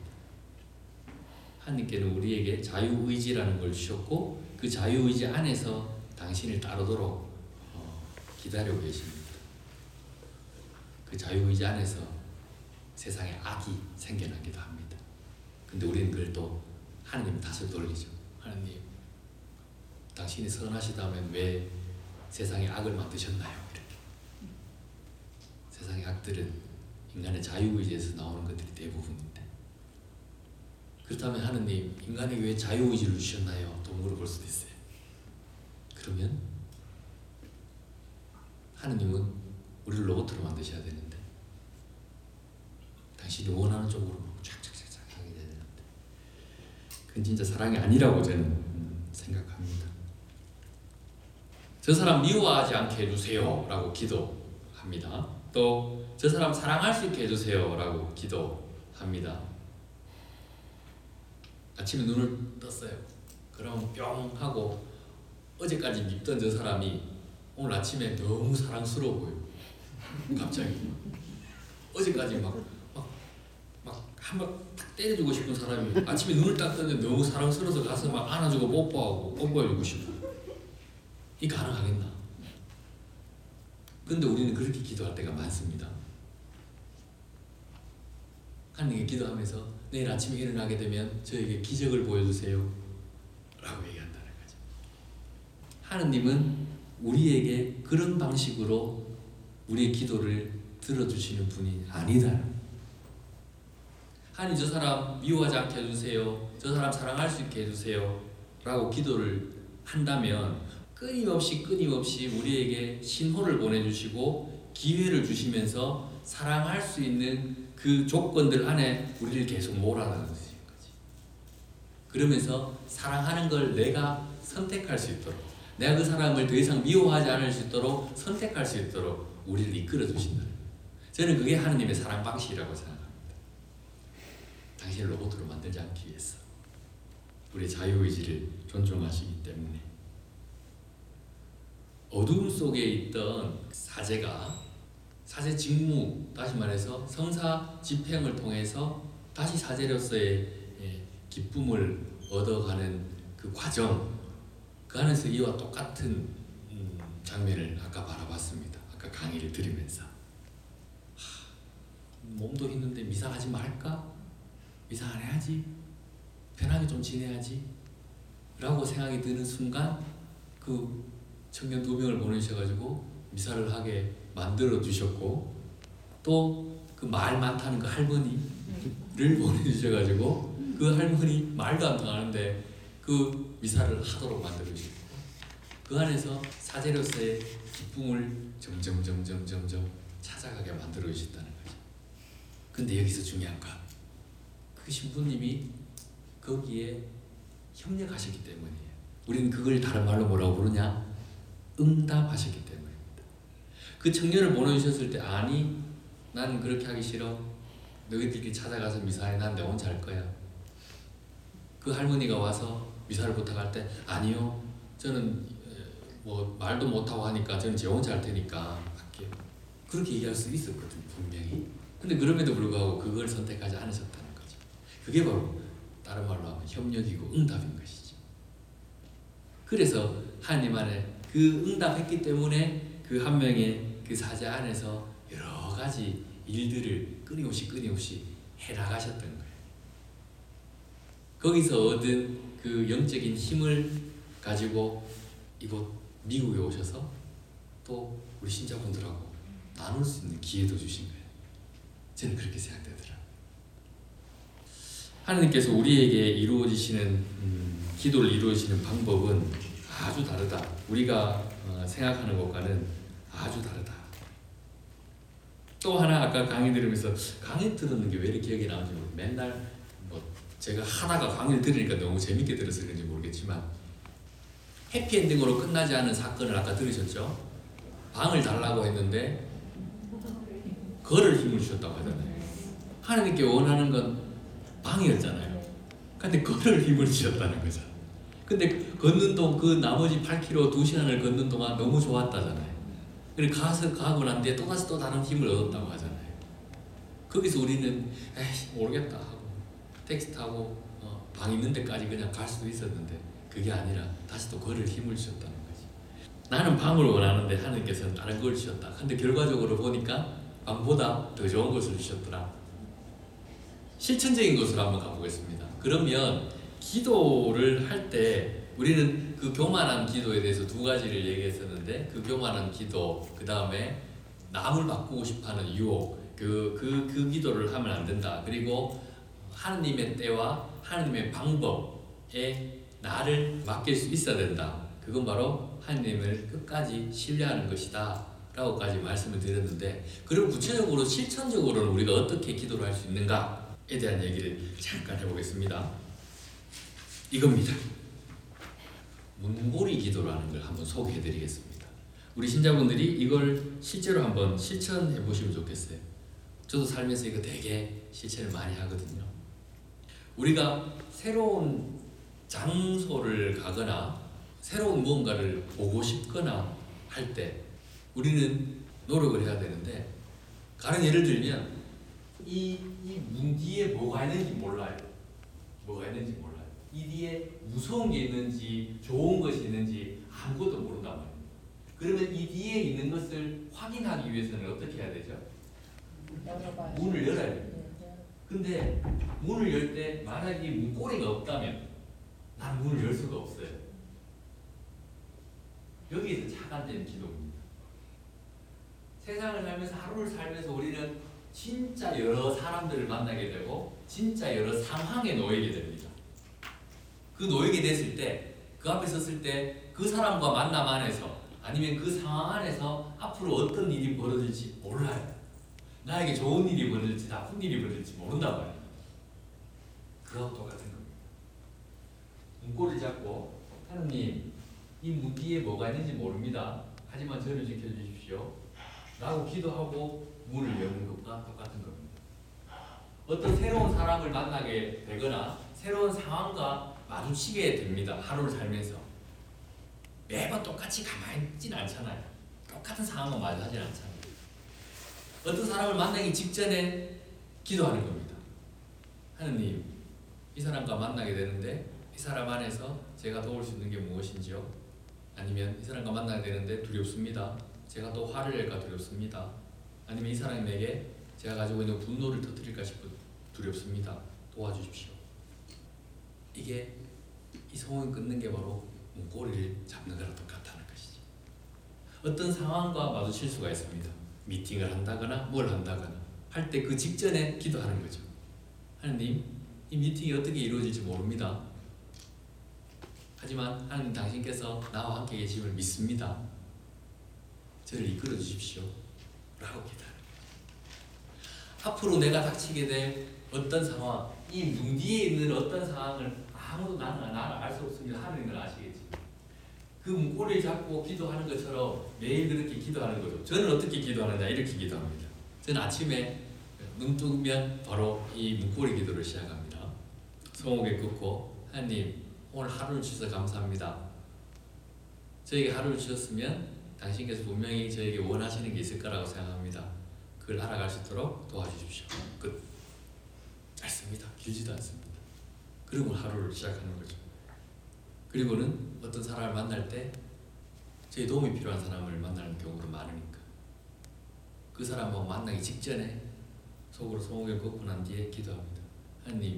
하나님께는 우리에게 자유의지라는 걸 주셨고 그 자유의지 안에서 당신을 따르도록 기다리고 계십니다. 그 자유의지 안에서 세상에 악이 생겨나기도 합니다. 근데 우리는 그걸 또 하나님 탓을 돌리죠. 하나님, 당신이 선하시다면 왜 세상에 악을 만드셨나요? 이렇게. 세상의 악들은 인간의 자유의지에서 나오는 것들이 대부분인데, 그렇다면 하느님, 인간에게 왜 자유의지를 주셨나요? 또 물어볼 수도 있어요. 그러면 하느님은 우리를 로봇으로 만드셔야 되는데 당신이 원하는 쪽으로 쫙쫙쫙 하게 되는데 그건 진짜 사랑이 아니라고 저는 생각합니다. 저 사람 미워하지 않게 해주세요 라고 기도합니다. 또 저 사람 사랑할 수 있게 해주세요 라고 기도합니다. 아침에 눈을 떴어요. 그럼 뿅 하고 어제까지 밉던 저 사람이 오늘 아침에 너무 사랑스러워 보여요. 갑자기 어제까지 막 한 방 탁 때려주고 싶은 사람이 아침에 눈을 딱 뜨는데 너무 사랑스러워서 가서 막 안아주고 뽀뽀하고 뽀뽀해주고 싶어. 이 가능하겠나? 근데 우리는 그렇게 기도할 때가 많습니다. 하나님께 기도하면서 내일 아침에 일어나게 되면 저에게 기적을 보여주세요 라고 얘기한다는 거죠. 하나님은 우리에게 그런 방식으로 우리의 기도를 들어주시는 분이 아니다. 하나님, 저 사람 미워하지 않게 해주세요, 저 사람 사랑할 수 있게 해주세요 라고 기도를 한다면 끊임없이 우리에게 신호를 보내주시고 기회를 주시면서 사랑할 수 있는 그 조건들 안에 우리를 계속 몰아넣는 거지. 그러면서 사랑하는 걸 내가 선택할 수 있도록, 내가 그 사람을 더 이상 미워하지 않을 수 있도록 선택할 수 있도록 우리를 이끌어 주신다. 저는 그게 하느님의 사랑 방식이라고 생각합니다. 당신을 로봇으로 만들지 않기 위해서 우리의 자유의지를 존중하시기 때문에. 어두움 속에 있던 사제 직무, 다시 말해서 성사 집행을 통해서 다시 사제로서의 기쁨을 얻어가는 그 과정, 그 안에서 이와 똑같은 장면을 아까 바라봤습니다. 아까 그 강의를 들으면서 몸도 힘든데 미사하지 말까? 미사 안 해야지? 편하게 좀 지내야지? 라고 생각이 드는 순간 그 청년 2명을 보내셔가지고 미사를 하게 만들어 주셨고, 또 그 말 많다는 그 할머니를 보내주셔가지고 그 할머니 말도 안 통하는데 그 미사를 하도록 만들어 주셨고, 그 안에서 사제로서의 기쁨을 점점 찾아가게 만들어 주셨다는 거죠. 근데 여기서 중요한 건 그 신부님이 거기에 협력하셨기 때문이에요. 우리는 그걸 다른 말로 뭐라고 부르냐? 응답하셨기 때문입니다. 그 청년을 보내주셨을 때, 아니 나는 그렇게 하기 싫어, 너희들끼리 찾아가서 미사해, 난 내 혼자 할 거야. 그 할머니가 와서 미사를 부탁할 때, 아니요, 저는 뭐 말도 못하고 하니까 저는 제 혼자 할 테니까 할게요. 그렇게 얘기할 수 있었거든요, 분명히. 근데 그럼에도 불구하고 그걸 선택하지 않으셨다는 거죠. 그게 바로 다른 말로 하면 협력이고 응답인 것이죠. 그래서 하나님 안에 그 응답했기 때문에 그 한 명의 그 사제 안에서 여러 가지 일들을 끊임없이 해나가셨던 거예요. 거기서 얻은 그 영적인 힘을 가지고 이곳 미국에 오셔서 또 우리 신자분들하고 나눌 수 있는 기회도 주신 거예요. 저는 그렇게 생각되더라고요. 하나님께서 우리에게 이루어지시는 기도를 이루어지시는 방법은 아주 다르다. 우리가 생각하는 것과는 아주 다르다. 또 하나, 아까 강의 들으면서 강의 들었는 게 왜 이렇게 기억이 나는지 모르겠어요. 맨날 뭐 제가 하다가 강의를 들으니까 너무 재밌게 들어서 그런지 모르겠지만, 해피엔딩으로 끝나지 않은 사건을 아까 들으셨죠? 방을 달라고 했는데 걸을 힘을 주셨다고 하잖아요. 하나님께 원하는 건 방이었잖아요. 근데 걸을 힘을 주셨다는 거죠. 근데 걷는 동안 그 나머지 8km 2시간을 걷는 동안 너무 좋았다잖아요. 그리고 가고 난 뒤에 또다시 또 다른 힘을 얻었다고 하잖아요. 거기서 우리는 에이 모르겠다 하고 택시 타고 방 있는 데까지 그냥 갈 수도 있었는데, 그게 아니라 다시 또 걸을 힘을 주셨다는 거지. 나는 방을 원하는데 하나님께서는 다른 걸 주셨다. 근데 결과적으로 보니까 방보다 더 좋은 것을 주셨더라. 실천적인 것으로 한번 가보겠습니다. 그러면 기도를 할 때 우리는 그 교만한 기도에 대해서 2가지를 얘기했었는데, 그 교만한 기도, 그 다음에 남을 바꾸고 싶어하는 유혹, 그 기도를 하면 안 된다. 그리고 하느님의 때와 하느님의 방법에 나를 맡길 수 있어야 된다. 그건 바로 하느님을 끝까지 신뢰하는 것이다 라고까지 말씀을 드렸는데, 그럼 구체적으로 실천적으로는 우리가 어떻게 기도를 할 수 있는가에 대한 얘기를 잠깐 해보겠습니다. 이겁니다. 문고리 기도라는 걸 한번 소개해드리겠습니다. 우리 신자분들이 이걸 실제로 한번 실천해 보시면 좋겠어요. 저도 살면서 이거 되게 실천을 많이 하거든요. 우리가 새로운 장소를 가거나 새로운 무언가를 보고 싶거나 할 때 우리는 노력을 해야 되는데, 다른 예를 들면 이 문 뒤에 뭐가 있는지 몰라요. 이 뒤에 무서운 게 있는지 좋은 것이 있는지 아무것도 모른단 말이에요. 그러면 이 뒤에 있는 것을 확인하기 위해서는 어떻게 해야 되죠? 문을 열어야 돼요. 근데 문을 열 때 만약에 문고리가 없다면 난 문을 열 수가 없어요. 여기에서 착안된 기도입니다. 세상을 살면서, 하루를 살면서 우리는 진짜 여러 사람들을 만나게 되고 진짜 여러 상황에 놓이게 됩니다. 그 놓이게 됐을 때, 그 앞에 섰을 때 그 사람과 만남 안에서 아니면 그 상황 안에서 앞으로 어떤 일이 벌어질지 몰라요. 나에게 좋은 일이 벌어질지 나쁜 일이 벌어질지 모른단 말이에요. 그것과 똑같은 겁니다. 문고리를 잡고, 하느님 이 문 뒤에 뭐가 있는지 모릅니다. 하지만 저를 지켜주십시오 라고 기도하고 문을 여는 것과 똑같은 겁니다. 어떤 새로운 사람을 만나게 되거나 새로운 상황과 마주치게 됩니다. 하루를 살면서 매번 똑같이 가만히 있진 않잖아요. 똑같은 상황과 마주하진 않잖아요. 어떤 사람을 만나기 직전에 기도하는 겁니다. 하느님, 이 사람과 만나게 되는데 이 사람 안에서 제가 도울 수 있는 게 무엇인지요? 아니면 이 사람과 만나게 되는데 두렵습니다. 제가 또 화를 낼까 두렵습니다. 아니면 이 사람에게 제가 가지고 있는 분노를 터뜨릴까 싶어 두렵습니다. 도와주십시오. 이게 이 소원을 끊는 게 바로 문고리를 잡는 거랑 똑같다는 것이지. 어떤 상황과 마주칠 수가 있습니다. 미팅을 한다거나 뭘 한다거나 할 때 그 직전에 기도하는 거죠. 하나님, 이 미팅이 어떻게 이루어질지 모릅니다. 하지만 하나님 당신께서 나와 함께 계심을 믿습니다. 저를 이끌어 주십시오. 라고 기도하는 거죠. 앞으로 내가 닥치게 될 어떤 상황, 이 눈 뒤에 있는 어떤 상황을 아무도 나는 알 수 없습니다. 하나님은 아시겠지. 그 문고리를 잡고 기도하는 것처럼 매일 그렇게 기도하는 거죠. 저는 어떻게 기도하느냐 이렇게 기도합니다. 저는 아침에 눈 뜨면 바로 이 문고리 기도를 시작합니다. 성옥에 긋고 하나님 오늘 하루를 주셔서 감사합니다. 저에게 하루를 주셨으면 당신께서 분명히 저에게 원하시는 게 있을 거라고 생각합니다. 그걸 알아갈 수 있도록 도와주십시오. 끝. 짧습니다. 길지도 않습니다. 그리고 하루를 시작하는 거죠. 그리고는 어떤 사람을 만날 때 제 도움이 필요한 사람을 만나는 경우도 많으니까 그 사람하고 만나기 직전에 속으로 소목을 걷고 난 뒤에 기도합니다. 하나님,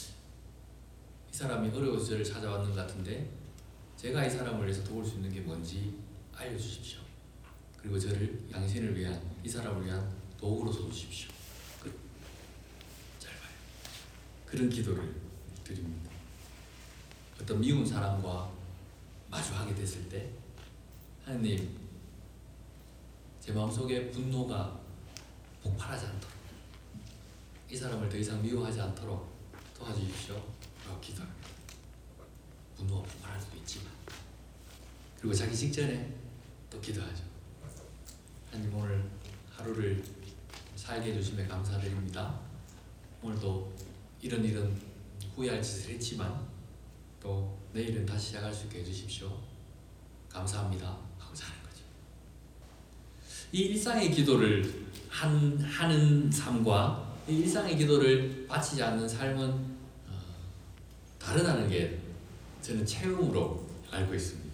이 사람이 어려워서 저를 찾아왔는 것 같은데 제가 이 사람을 위해서 도울 수 있는 게 뭔지 알려주십시오. 그리고 저를 당신을 위한, 이 사람을 위한 도구로 써주십시오. 끝. 짧아요. 그런 기도를 드립니다. 어떤 미운 사람과 마주하게 됐을 때 하나님, 제 마음속에 분노가 폭발하지 않도록, 이 사람을 더 이상 미워하지 않도록 도와주십시오. 라고 기도합니다. 분노가 폭발할 수도 있지만, 그리고 자기 직전에 또 기도하죠. 하나님, 오늘 하루를 살게 해주심에 감사드립니다. 오늘도 이런 후회할 짓을 했지만 또 내일은 다시 시작할 수 있게 해주십시오. 감사합니다. 하고 사는 거죠. 이 일상의 기도를 하는 삶과 이 일상의 기도를 바치지 않는 삶은 다르다는 게 저는 체험으로 알고 있습니다.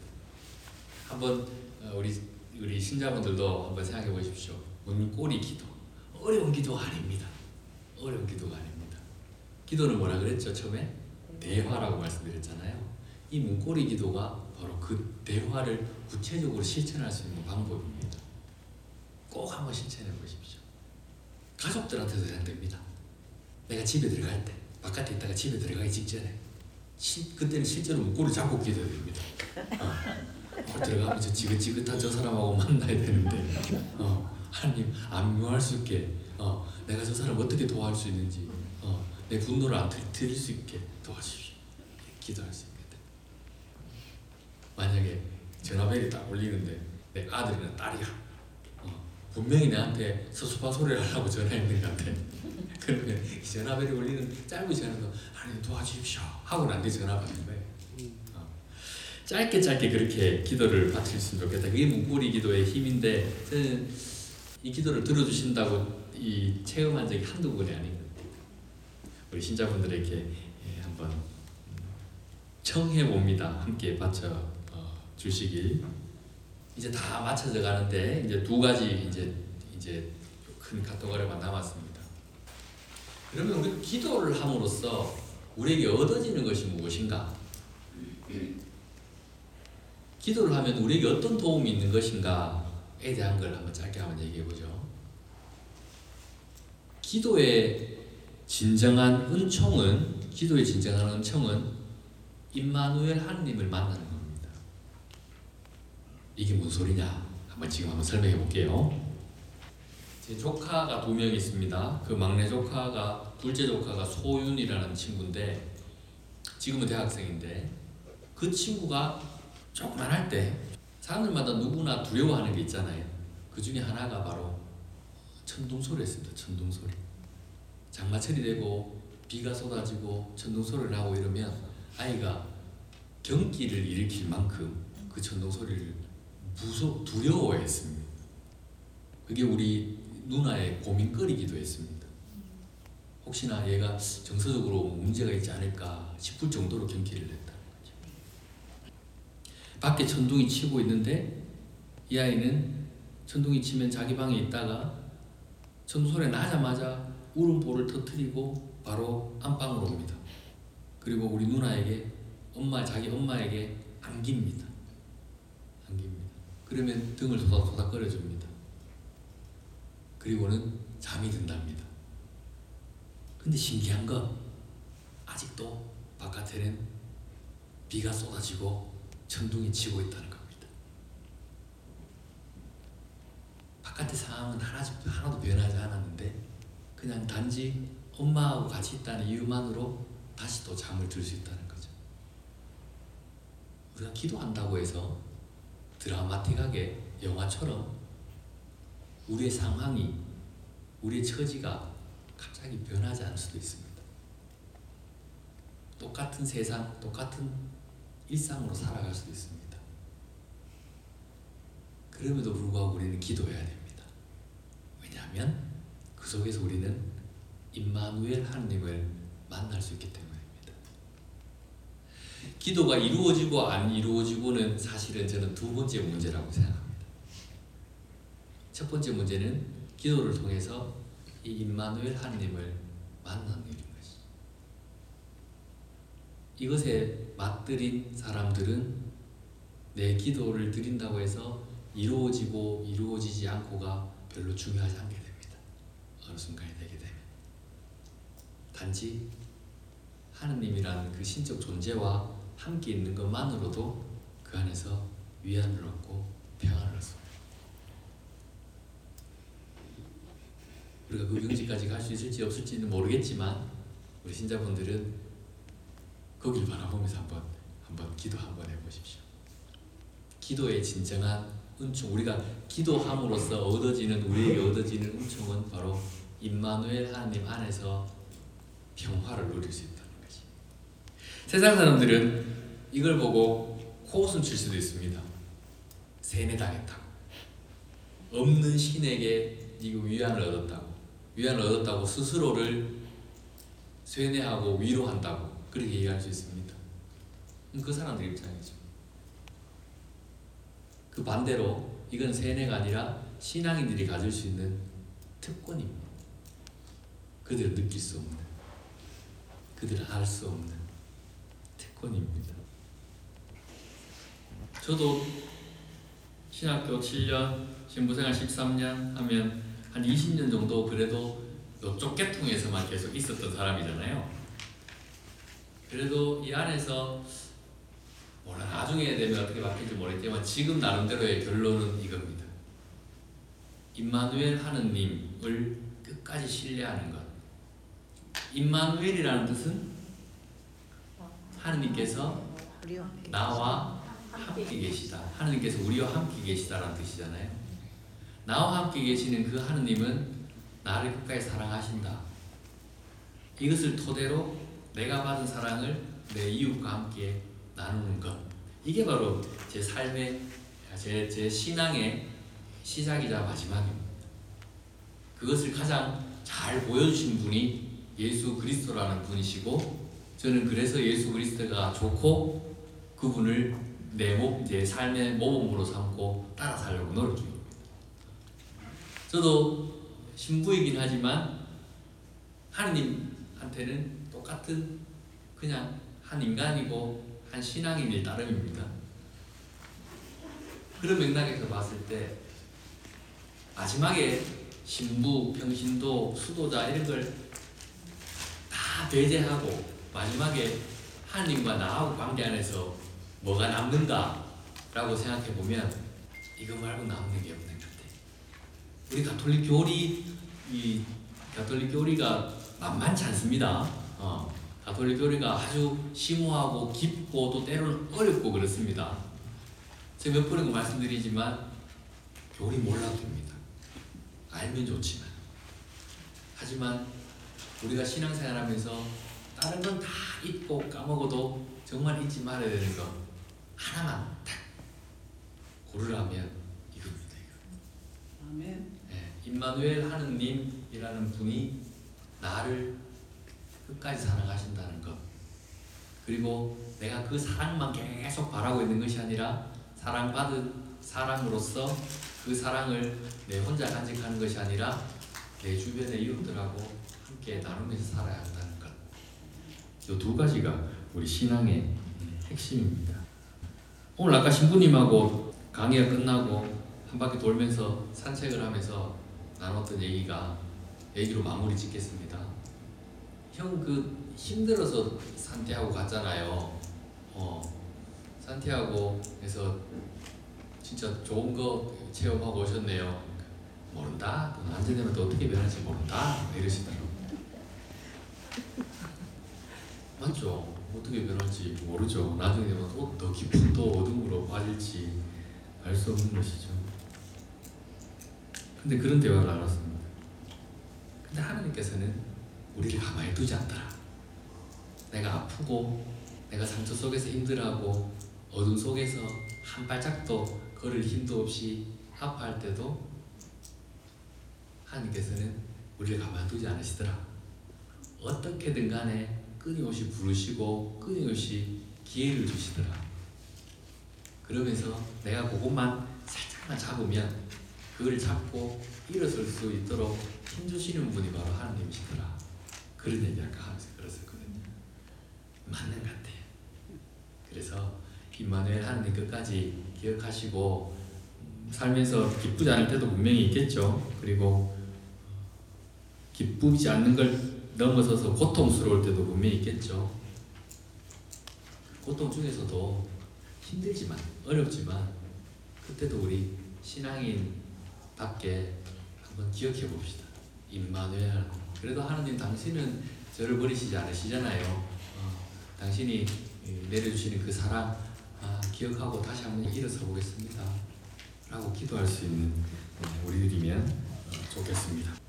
한번 우리 신자분들도 한번 생각해 보십시오. 문고리 기도, 어려운 기도가 아닙니다. 어려운 기도가 아닙니다. 기도는 뭐라 그랬죠? 처음에 대화라고 말씀드렸잖아요. 이 문고리 기도가 바로 그 대화를 구체적으로 실천할 수 있는 방법입니다. 꼭 한번 실천해 보십시오. 가족들한테도 사용됩니다. 내가 집에 들어갈 때, 바깥에 있다가 집에 들어가기 직전에 그때는 실제로 문고리 잡고 기도해야 됩니다. 들어가면서 지긋지긋한 저 사람하고 만나야 되는데 하나님 안 묘할 수 있게 내가 저 사람 어떻게 도와줄 수 있는지 내 분노를 안 드릴 수 있게 도와주십시오. 기도할 수 있습니다. 만약에 전화벨이 딱 울리는데 내 아들이나 딸이야 분명히 내한테 섭섭한 소리를 하려고 전화했는 것 같아. 그러면 이 전화벨이 울리는 짧은 시간에도 하나님 도와주십시오 하고 난 뒤에 전화 받는 거예요. 짧게 그렇게 기도를 바쳤으면 좋겠다. 그게 문고리 기도의 힘인데 저는 이 기도를 들어주신다고 이 체험한 적이 한두 번이 아니거든요. 우리 신자분들에게 한번 청해 봅니다. 함께 바쳐 주시길. 이제 다 맞춰져 가는데 이제 두 가지 이제 큰 카테고리가 남았습니다. 그러면 우리 기도를 함으로써 우리에게 얻어지는 것이 무엇인가? 기도를 하면 우리에게 어떤 도움이 있는 것인가에 대한 걸 한번 짧게 한번 얘기해 보죠. 기도의 진정한 은총은 임마누엘 하느님을 만나는 겁니다. 이게 무슨 소리냐? 한번 설명해 볼게요. 제 조카가 2명 있습니다. 그 막내 조카가 둘째 조카가 소윤이라는 친구인데 지금은 대학생인데 그 친구가 조그만할 때 사람들마다 누구나 두려워하는 게 있잖아요. 그 중에 하나가 바로 천둥소리였습니다. 천둥소리. 장마철이 되고 비가 쏟아지고 천둥소리를 하고 이러면 아이가 경기를 일으킬 만큼 그 천둥소리를 두려워했습니다. 그게 우리 누나의 고민거리기도 했습니다. 혹시나 얘가 정서적으로 문제가 있지 않을까 싶을 정도로 경기를 했다는 거죠. 밖에 천둥이 치고 있는데 이 아이는 천둥이 치면 자기 방에 있다가 천둥 소리 나자마자 울음보를 터뜨리고 바로 안방으로 옵니다. 그리고 우리 누나에게 자기 엄마에게 안깁니다. 그러면 등을 토닥토닥 끌어줍니다. 그리고는 잠이 든답니다. 근데 신기한 건 아직도 바깥에는 비가 쏟아지고 천둥이 치고 있다는 겁니다. 바깥의 상황은 하나도 변하지 않았는데 그냥 단지 엄마하고 같이 있다는 이유만으로 다시 또 잠을 들 수 있다는 거죠. 우리가 기도한다고 해서 드라마틱하게 영화처럼 우리의 상황이, 우리의 처지가 갑자기 변하지 않을 수도 있습니다. 똑같은 세상, 똑같은 일상으로 살아갈 수도 있습니다. 그럼에도 불구하고 우리는 기도해야 됩니다. 왜냐하면 그 속에서 우리는 임마누엘 하느님을 만날 수 있기 때문입니다. 기도가 이루어지고 안 이루어지고는 사실은 저는 두 번째 문제라고 생각합니다. 첫 번째 문제는 기도를 통해서 이 임마누엘 하느님을 만나는 일인 것이죠. 이것에 맞들인 사람들은 내 기도를 드린다고 해서 이루어지고 이루어지지 않고가 별로 중요하지 않게 됩니다. 어느 순간이 되게 되면 단지 하느님이라는 그 신적 존재와 함께 있는 것만으로도 그 안에서 위안을 얻고 평안을 얻습니다. 우리가 그 경지까지 갈 수 있을지 없을지는 모르겠지만 우리 신자분들은 거길 바라보면서 한번 기도 한번 해보십시오. 기도의 진정한 은총, 우리가 기도함으로써 우리에게 얻어지는 은총은 바로 임마누엘 하나님 안에서 평화를 누릴 수 있다는 것이. 세상 사람들은 이걸 보고 코웃음 칠 수도 있습니다. 세뇌당했다고, 없는 신에게 이거 위안을 얻었다고 스스로를 쇠뇌하고 위로한다고 그렇게 얘기할 수 있습니다. 그 사람들 입장이죠. 그 반대로 이건 세뇌가 아니라 신앙인들이 가질 수 있는 특권입니다. 그들은 느낄 수 없는, 그들은 알 수 없는 특권입니다. 저도 신학교 7년, 신부생활 13년 하면 한 20년 정도 그래도 이쪽 계통에서만 계속 있었던 사람이잖아요. 그래도 이 안에서 나중에 되면 어떻게 바뀔지 모르겠지만 지금 나름대로의 결론은 이겁니다. 임마누엘 하느님을 끝까지 신뢰하는 것. 임마누엘이라는 뜻은 하느님께서 나와 함께 계시다. 하느님께서 우리와 함께 계시다라는 뜻이잖아요. 나와 함께 계시는 그 하느님은 나를 끝까지 사랑하신다. 이것을 토대로 내가 받은 사랑을 내 이웃과 함께 나누는 것. 이게 바로 제 삶의, 제 신앙의 시작이자 마지막입니다. 그것을 가장 잘 보여주신 분이 예수 그리스도라는 분이시고, 저는 그래서 예수 그리스도가 좋고 그분을 제 삶의 모범으로 삼고 따라 살려고 노력 중입니다. 저도 신부이긴 하지만 하느님한테는 똑같은 그냥 한 인간이고 한 신앙인일 따름입니다. 그런 맥락에서 봤을 때 마지막에 신부, 평신도, 수도자 이런 걸 다 배제하고 마지막에 하느님과 나하고 관계 안에서 뭐가 남는가라고 생각해보면 이거 말고 남는 게 없는 것 같아요. 우리 가톨릭 교리가 만만치 않습니다. 가톨릭 교리가 아주 심오하고 깊고 또 때로는 어렵고 그렇습니다. 제가 몇 번이고 말씀드리지만 교리 몰라도 됩니다. 알면 좋지만. 하지만 우리가 신앙생활하면서 다른 건 다 잊고 까먹어도 정말 잊지 말아야 되는 거 하나만 딱 고르라면 이겁니다. 아멘. 임마누엘 하느님이라는 분이 나를 끝까지 사랑하신다는 것, 그리고 내가 그 사랑만 계속 바라고 있는 것이 아니라 사랑받은 사람으로서 그 사랑을 내 혼자 간직하는 것이 아니라 내 주변의 이웃들하고 함께 나누면서 살아야 한다는 것. 이 두 가지가 우리 신앙의 핵심입니다. 오늘 아까 신부님하고 강의가 끝나고 한 바퀴 돌면서 산책을 하면서 나눴던 얘기로 마무리 짓겠습니다. 형 그 힘들어서 산티아고 갔잖아요. 산티아고에서 진짜 좋은 거 체험하고 오셨네요. 모른다. 돈 안 되면 또 어떻게 변할지 모른다. 이러시더라고요. 맞죠? 어떻게 변할지 모르죠. 나중에 되면 더 깊은 또 어둠으로 빠질지 알 수 없는 것이죠. 근데 그런 대화를 나눴습니다. 근데 하나님께서는 우리를 가만히 두지 않더라. 내가 아프고 내가 상처 속에서 힘들어하고 어둠 속에서 한 발짝도 걸을 힘도 없이 아파할 때도 하나님께서는 우리를 가만히 두지 않으시더라. 어떻게든 간에 끊임없이 부르시고 끊임없이 기회를 주시더라. 그러면서 내가 그것만 살짝만 잡으면 그걸 잡고 일어설 수 있도록 힘주시는 분이 바로 하나님이시더라. 그런 얘기 아까 하면서 들었었거든요. 맞는 것 같아요. 그래서 임마누엘 하나님 끝까지 기억하시고 살면서 기쁘지 않을 때도 분명히 있겠죠. 그리고 기쁘지 않는 걸 넘어서서 고통스러울 때도 분명히 있겠죠. 고통 중에서도 힘들지만 어렵지만 그때도 우리 신앙인답게 한번 기억해 봅시다. 임마누엘, 그래도 하나님 당신은 저를 버리시지 않으시잖아요. 당신이 내려주시는 그 사랑 기억하고 다시 한번 일어서 보겠습니다 라고 기도할 수 있는 우리들이면 좋겠습니다.